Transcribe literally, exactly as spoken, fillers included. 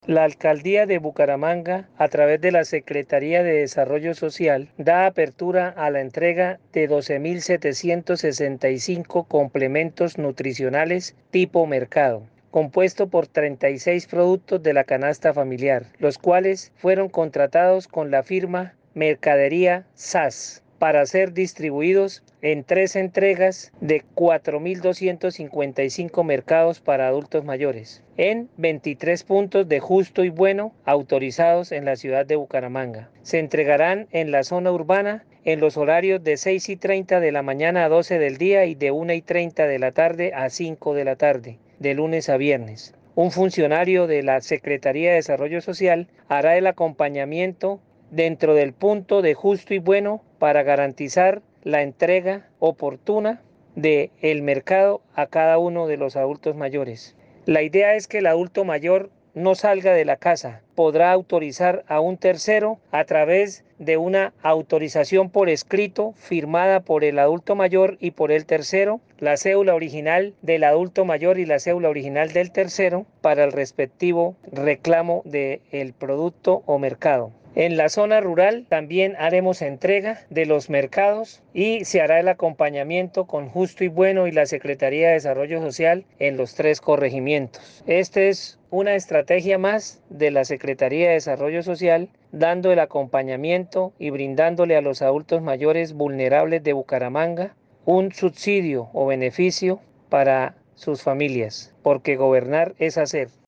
La Alcaldía de Bucaramanga, a través de la Secretaría de Desarrollo Social, da apertura a la entrega de doce mil setecientos sesenta y cinco complementos nutricionales tipo mercado, compuesto por treinta y seis productos de la canasta familiar, los cuales fueron contratados con la firma Mercadería S A S para ser distribuidos en tres entregas de cuatro mil doscientos cincuenta y cinco mercados para adultos mayores, en veintitrés puntos de Justo y Bueno autorizados en la ciudad de Bucaramanga. Se entregarán en la zona urbana en los horarios de seis y treinta de la mañana a doce del día y de una y treinta de la tarde a cinco de la tarde, de lunes a viernes. Un funcionario de la Secretaría de Desarrollo Social hará el acompañamiento dentro del punto de Justo y Bueno para garantizar la entrega oportuna del mercado a cada uno de los adultos mayores. La idea es que el adulto mayor no salga de la casa, podrá autorizar a un tercero a través de una autorización por escrito firmada por el adulto mayor y por el tercero, la cédula original del adulto mayor y la cédula original del tercero para el respectivo reclamo del producto o mercado. En la zona rural también haremos entrega de los mercados y se hará el acompañamiento con Justo y Bueno y la Secretaría de Desarrollo Social en los tres corregimientos. Esta es una estrategia más de la Secretaría de Desarrollo Social, dando el acompañamiento y brindándole a los adultos mayores vulnerables de Bucaramanga un subsidio o beneficio para sus familias, porque gobernar es hacer.